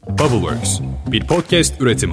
Bubbleworks, bir podcast üretimi.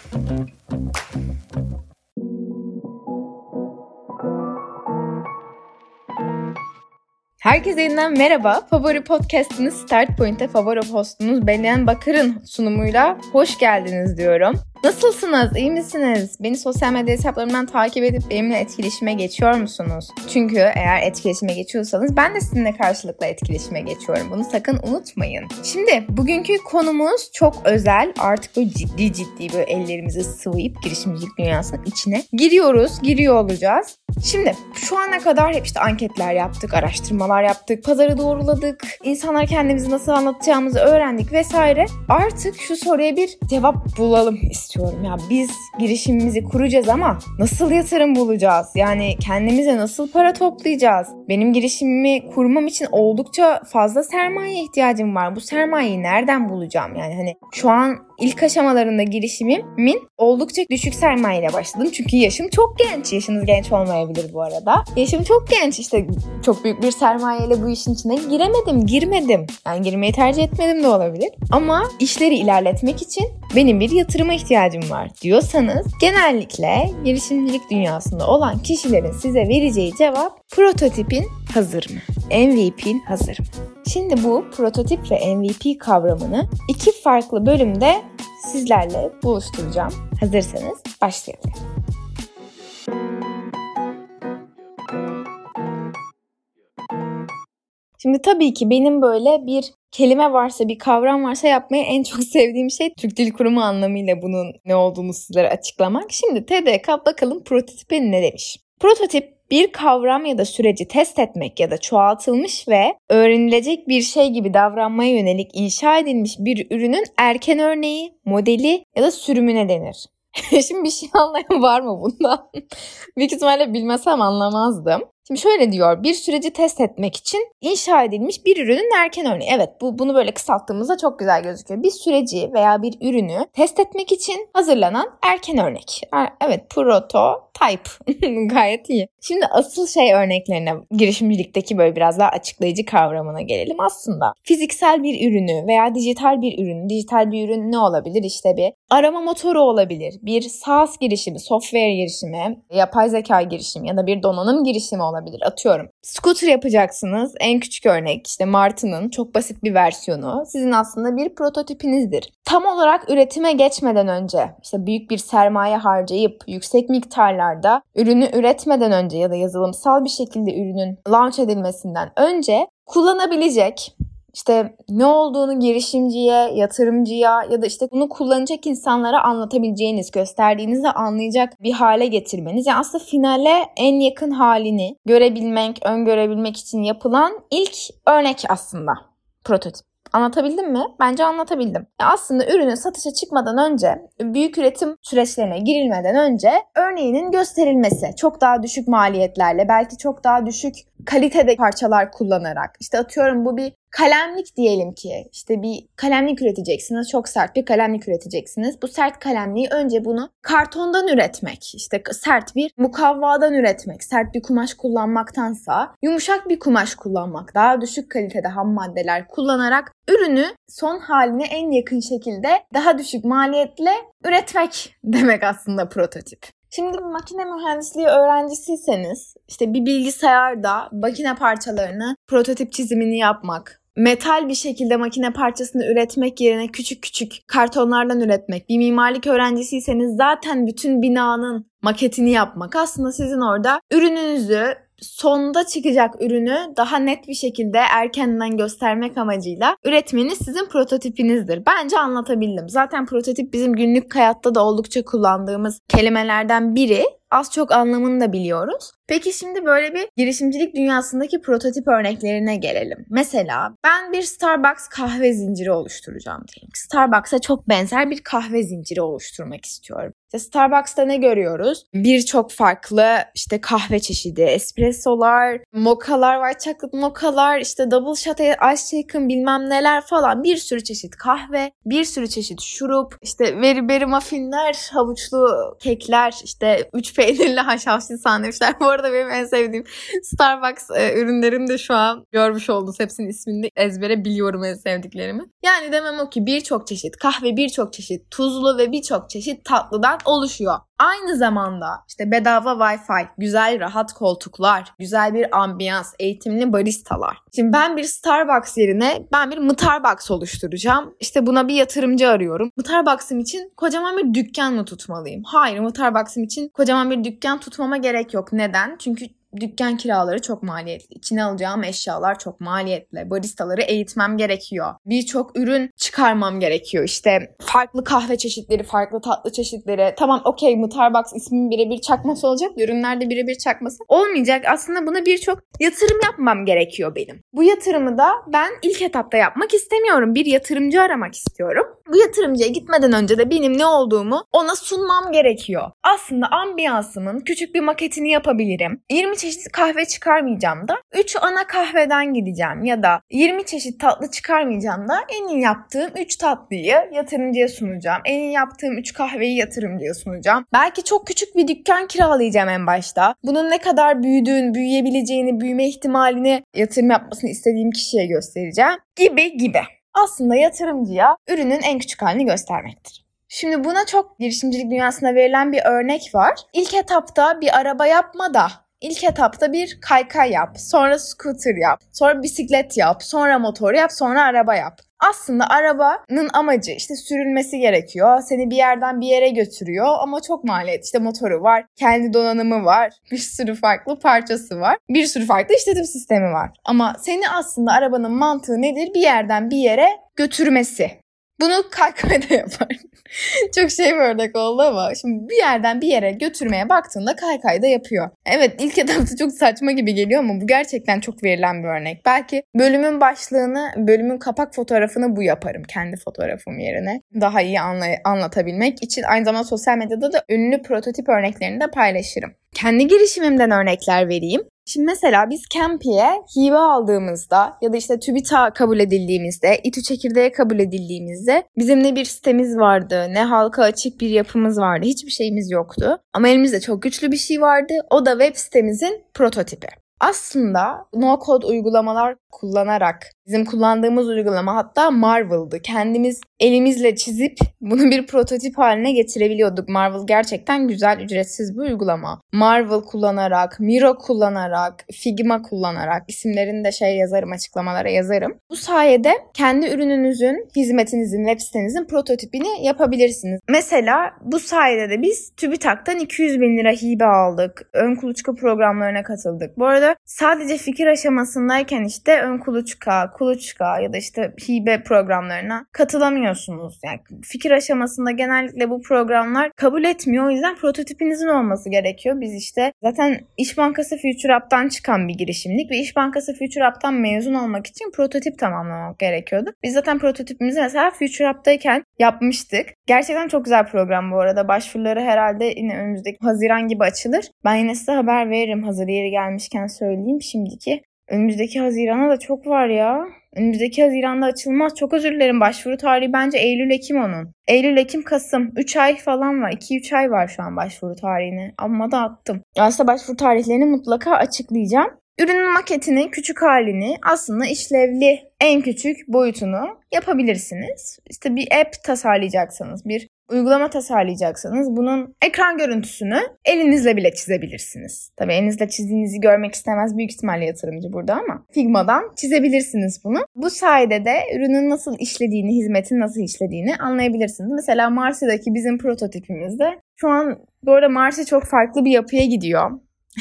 Herkese yeniden merhaba. Favori podcast'iniz Start Point'e favori hostunuz Belen Bakır'ın sunumuyla hoş geldiniz diyorum. Nasılsınız? İyi misiniz? Beni sosyal medya hesaplarımdan takip edip benimle etkileşime geçiyor musunuz? Çünkü eğer etkileşime geçiyorsanız ben de sizinle karşılıklı etkileşime geçiyorum. Bunu sakın unutmayın. Şimdi bugünkü konumuz çok özel. Artık böyle ciddi böyle ellerimizi sıvayıp girişimcilik dünyasının içine giriyor olacağız. Şimdi şu ana kadar hep işte anketler yaptık, araştırmalar yaptık, pazarı doğruladık, insanlara kendimizi nasıl anlatacağımızı öğrendik vesaire. Artık şu soruya bir cevap bulalım istiyorum. Ya biz girişimimizi kuracağız ama nasıl yatırım bulacağız? Yani kendimize nasıl para toplayacağız? Benim girişimimi kurmam için oldukça fazla sermaye ihtiyacım var. Bu sermayeyi nereden bulacağım? Yani hani şu an ilk aşamalarında girişimimin oldukça düşük sermayeyle başladım. Çünkü yaşım çok genç. Yaşınız genç olmayabilir bu arada. Yaşım çok genç. İşte çok büyük bir sermayeyle bu işin içine girmedim. Yani girmeyi tercih etmedim de olabilir. Ama işleri ilerletmek için benim bir yatırıma ihtiyacım var diyorsanız genellikle girişimcilik dünyasında olan kişilerin size vereceği cevap prototipin hazır mı? MVP'in hazır mı? Şimdi bu prototip ve MVP kavramını iki farklı bölümde sizlerle buluşturacağım. Hazırsanız başlayalım. Şimdi tabii ki benim böyle bir kelime varsa, bir kavram varsa yapmayı en çok sevdiğim şey Türk Dil Kurumu anlamıyla bunun ne olduğunu sizlere açıklamak. Şimdi TDK bakalım prototipe ne demiş? Prototip bir kavram ya da süreci test etmek ya da çoğaltılmış ve öğrenilecek bir şey gibi davranmaya yönelik inşa edilmiş bir ürünün erken örneği, modeli ya da sürümüne denir. Şimdi bir şey anlayan var mı bundan? Büyük ihtimalle bilmesem anlamazdım. Şimdi şöyle diyor, bir süreci test etmek için inşa edilmiş bir ürünün erken örneği. Evet, bunu böyle kısalttığımızda çok güzel gözüküyor. Bir süreci veya bir ürünü test etmek için hazırlanan erken örnek. Evet, prototype. Gayet iyi. Şimdi asıl örneklerine, girişimcilikteki böyle biraz daha açıklayıcı kavramına gelelim. Aslında fiziksel bir ürünü veya dijital bir ürün ne olabilir? İşte bir arama motoru olabilir, bir SaaS girişimi, software girişimi, yapay zeka girişimi ya da bir donanım girişimi olabilir. Atıyorum. Scooter yapacaksınız. En küçük örnek işte Martı'nın çok basit bir versiyonu. Sizin aslında bir prototipinizdir. Tam olarak üretime geçmeden önce işte büyük bir sermaye harcayıp yüksek miktarlarda ürünü üretmeden önce ya da yazılımsal bir şekilde ürünün launch edilmesinden önce kullanabilecek, İşte ne olduğunu girişimciye, yatırımcıya ya da işte bunu kullanacak insanlara anlatabileceğiniz, gösterdiğinizde anlayacak bir hale getirmeniz. Yani aslında finale en yakın halini görebilmek, öngörebilmek için yapılan ilk örnek aslında prototip. Anlatabildim mi? Bence anlatabildim. Aslında ürünün satışa çıkmadan önce, büyük üretim süreçlerine girilmeden önce örneğinin gösterilmesi, çok daha düşük maliyetlerle, belki çok daha düşük kalitede parçalar kullanarak, işte atıyorum bu bir kalemlik diyelim ki, işte bir kalemlik üreteceksiniz, çok sert bir kalemlik üreteceksiniz. Bu sert kalemliği önce bunu kartondan üretmek, işte sert bir mukavvadan üretmek, sert bir kumaş kullanmaktansa yumuşak bir kumaş kullanmak, daha düşük kalitede ham maddeler kullanarak ürünü son haline en yakın şekilde daha düşük maliyetle üretmek demek aslında prototip. Şimdi bir makine mühendisliği öğrencisiyseniz işte bir bilgisayarda makine parçalarını, prototip çizimini yapmak, metal bir şekilde makine parçasını üretmek yerine küçük küçük kartonlardan üretmek, bir mimarlık öğrencisiyseniz zaten bütün binanın maketini yapmak aslında sizin orada ürününüzü, sonda çıkacak ürünü daha net bir şekilde erkenden göstermek amacıyla üretmeniz sizin prototipinizdir. Bence anlatabildim. Zaten prototip bizim günlük hayatta da oldukça kullandığımız kelimelerden biri. Az çok anlamını da biliyoruz. Peki şimdi böyle bir girişimcilik dünyasındaki prototip örneklerine gelelim. Mesela ben bir Starbucks kahve zinciri oluşturacağım diyelim. Starbucks'a çok benzer bir kahve zinciri oluşturmak istiyorum. İşte Starbucks'ta ne görüyoruz? Birçok farklı işte kahve çeşidi, espressolar, mokalar var, chocolate mokalar, işte double shot, ice shaken bilmem neler falan, bir sürü çeşit kahve, bir sürü çeşit şurup, işte beriberi muffinler, havuçlu kekler, işte 3 peynirli haşhaşlı sandviçler. Bu arada arada benim en sevdiğim Starbucks ürünlerim de şu an görmüş oldunuz. Hepsinin ismini de ezbere biliyorum en sevdiklerimi. Yani demem o ki birçok çeşit kahve, birçok çeşit tuzlu ve birçok çeşit tatlıdan oluşuyor. Aynı zamanda işte bedava Wi-Fi, güzel rahat koltuklar, güzel bir ambiyans, eğitimli baristalar. Şimdi ben bir Starbucks yerine ben bir Mıtarbox oluşturacağım. İşte buna bir yatırımcı arıyorum. Mıtarbox'ım için kocaman bir dükkan mı tutmalıyım? Hayır, Mıtarbox'ım için kocaman bir dükkan tutmama gerek yok. Neden? Çünkü dükkan kiraları çok maliyetli. İçine alacağım eşyalar çok maliyetli. Baristaları eğitmem gerekiyor. Birçok ürün çıkarmam gerekiyor. İşte farklı kahve çeşitleri, farklı tatlı çeşitleri. Tamam okey, Mıtarbox ismin birebir çakması olacak. Ürünlerde birebir çakması olmayacak. Aslında buna birçok yatırım yapmam gerekiyor benim. Bu yatırımı da ben ilk etapta yapmak istemiyorum. Bir yatırımcı aramak istiyorum. Bu yatırımcıya gitmeden önce de benim ne olduğumu ona sunmam gerekiyor. Aslında ambiyansımın küçük bir maketini yapabilirim. 20 çeşit kahve çıkarmayacağım da 3 ana kahveden gideceğim ya da 20 çeşit tatlı çıkarmayacağım da en iyi yaptığım 3 tatlıyı yatırımcıya sunacağım. En iyi yaptığım 3 kahveyi yatırımcıya sunacağım. Belki çok küçük bir dükkan kiralayacağım en başta. Bunun ne kadar büyüyebileceğini, büyüme ihtimalini yatırım yapmasını istediğim kişiye göstereceğim gibi. Aslında yatırımcıya ürünün en küçük halini göstermektir. Şimdi buna çok girişimcilik dünyasında verilen bir örnek var. İlk etapta bir araba yapma da İlk etapta bir kaykay yap, sonra scooter yap, sonra bisiklet yap, sonra motor yap, sonra araba yap. Aslında arabanın amacı işte sürülmesi gerekiyor. Seni bir yerden bir yere götürüyor ama çok maliyet. İşte motoru var, kendi donanımı var, bir sürü farklı parçası var, bir sürü farklı işletim sistemi var. Ama seni aslında arabanın mantığı nedir? Bir yerden bir yere götürmesi. Bunu kaykayda yapar. Çok bir örnek oldu ama şimdi bir yerden bir yere götürmeye baktığında kaykayda yapıyor. Evet, ilk etapta çok saçma gibi geliyor ama bu gerçekten çok verilen bir örnek. Belki bölümün başlığını, bölümün kapak fotoğrafını bu yaparım kendi fotoğrafım yerine. Daha iyi anlatabilmek için aynı zamanda sosyal medyada da ünlü prototip örneklerini de paylaşırım. Kendi girişimimden örnekler vereyim. Şimdi mesela biz Campy'ye hibe aldığımızda ya da işte TÜBİTAK'a kabul edildiğimizde, İTÜ Çekirdeğe kabul edildiğimizde bizim ne bir sitemiz vardı, ne halka açık bir yapımız vardı, hiçbir şeyimiz yoktu. Ama elimizde çok güçlü bir şey vardı, o da web sitemizin prototipi. Aslında no-code uygulamalar kullanarak, bizim kullandığımız uygulama hatta Marvel'dı. Kendimiz elimizle çizip bunu bir prototip haline getirebiliyorduk. Marvel gerçekten güzel, ücretsiz bir uygulama. Marvel kullanarak, Miro kullanarak, Figma kullanarak, isimlerini de yazarım, açıklamalara yazarım. Bu sayede kendi ürününüzün, hizmetinizin, web sitenizin prototipini yapabilirsiniz. Mesela bu sayede de biz TÜBİTAK'tan 200.000 lira hibe aldık. Ön kuluçka programlarına katıldık. Bu arada sadece fikir aşamasındayken işte ön kuluçka ya da işte hibe programlarına katılamıyorsunuz. Yani fikir aşamasında genellikle bu programlar kabul etmiyor. O yüzden prototipinizin olması gerekiyor. Biz işte zaten İş Bankası Future Up'tan çıkan bir girişimlik ve İş Bankası Future Up'tan mezun olmak için prototip tamamlamak gerekiyordu. Biz zaten prototipimizi mesela Future Up'tayken yapmıştık. Gerçekten çok güzel program bu arada. Başvuruları herhalde yine önümüzdeki Haziran gibi açılır. Ben yine size haber veririm. Hazır yeri gelmişken söyleyeyim şimdiki. Önümüzdeki Haziran'a da çok var ya. Önümüzdeki Haziran'da açılmaz. Çok özür dilerim. Başvuru tarihi bence Eylül-Ekim onun. Eylül-Ekim-Kasım. 3 ay falan var. 2-3 ay var şu an başvuru tarihine. Amma da attım. Aslında başvuru tarihlerini mutlaka açıklayacağım. Ürünün maketini, küçük halini, aslında işlevli en küçük boyutunu yapabilirsiniz. İşte bir app tasarlayacaksınız, bir uygulama tasarlayacaksanız bunun ekran görüntüsünü elinizle bile çizebilirsiniz. Tabii elinizle çizdiğinizi görmek istemez büyük ihtimalle yatırımcı burada ama Figma'dan çizebilirsiniz bunu. Bu sayede de ürünün nasıl işlediğini, hizmetin nasıl işlediğini anlayabilirsiniz. Mesela Marsi'deki bizim prototipimizde şu an bu arada Marsi çok farklı bir yapıya gidiyor.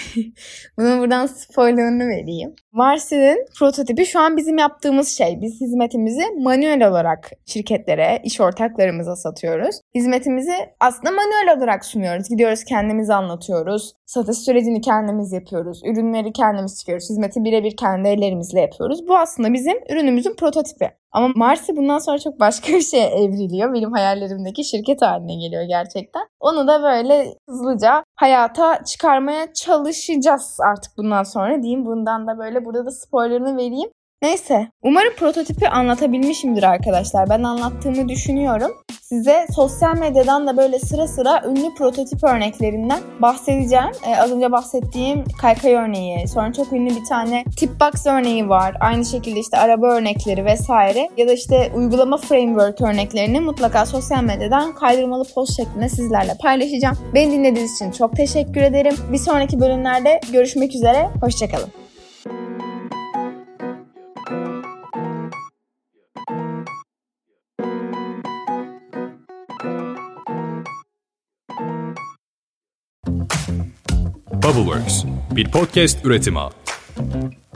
Bunun buradan spoilerını vereyim. Marsi'nin prototipi şu an bizim yaptığımız şey. Biz hizmetimizi manuel olarak şirketlere, iş ortaklarımıza satıyoruz. Hizmetimizi aslında manuel olarak sunuyoruz. Gidiyoruz kendimiz anlatıyoruz. Satış sürecini kendimiz yapıyoruz. Ürünleri kendimiz çıkıyoruz. Hizmeti birebir kendi ellerimizle yapıyoruz. Bu aslında bizim ürünümüzün prototipi. Ama Marsi bundan sonra çok başka bir şeye evriliyor. Benim hayallerimdeki şirket haline geliyor gerçekten. Onu da böyle hızlıca hayata çıkarmaya çalışacağız artık bundan sonra diyeyim. Bundan da böyle burada da spoilerını vereyim. Neyse, umarım prototipi anlatabilmişimdir arkadaşlar. Ben anlattığımı düşünüyorum. size sosyal medyadan da böyle sıra sıra ünlü prototip örneklerinden bahsedeceğim. Az önce bahsettiğim kaykay örneği, sonra çok ünlü bir tane tipbox örneği var. Aynı şekilde işte araba örnekleri vesaire ya da işte uygulama framework örneklerini mutlaka sosyal medyadan kaydırmalı post şeklinde sizlerle paylaşacağım. Beni dinlediğiniz için çok teşekkür ederim. Bir sonraki bölümlerde görüşmek üzere. Hoşçakalın. Bubbleworks, bir podcast üretimi.